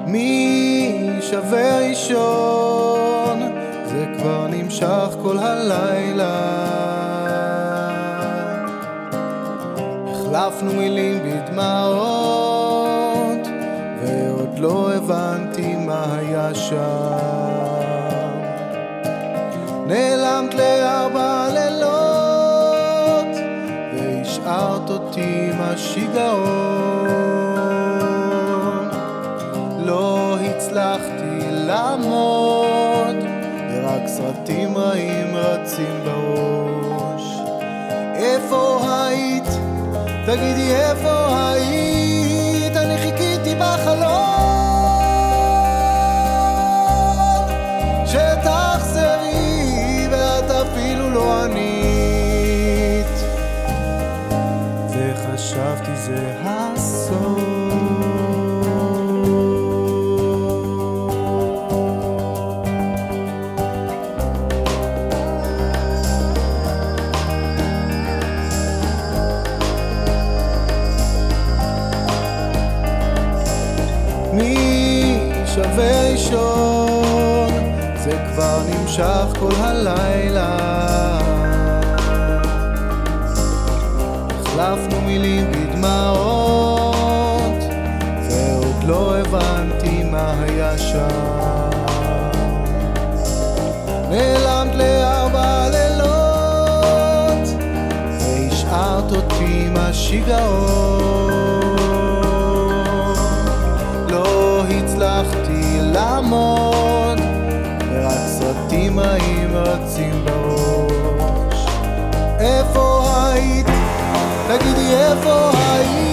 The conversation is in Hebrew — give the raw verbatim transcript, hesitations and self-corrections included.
מי שווה ראשון, זה כבר נמשך כל הלילה. החלפנו מילים בדמעות, ועוד לא הבנתי מה היה שם. נעלמת לארבע לילות, והשארת אותי עם השיגעון. לא הצלחתי לעמוד, ורק סרטים רעים רצים בראש. איפה היית? תגידי איפה היית? אני חיכיתי בחלום שתחזרי, ואת אפילו לא ענית, וחשבתי זה הסוף. מי שווה ראשון, זה כבר נמשך כל הלילה. החלפנו מילים בדמעות, ועוד לא הבנתי מה היה שם. נעלמת לארבע לילות, והשארת אותי עם השיגעון. הצלחתי לעמוד, ורק סרטים רעים רצים בראש. איפה היית? תגידי איפה היית?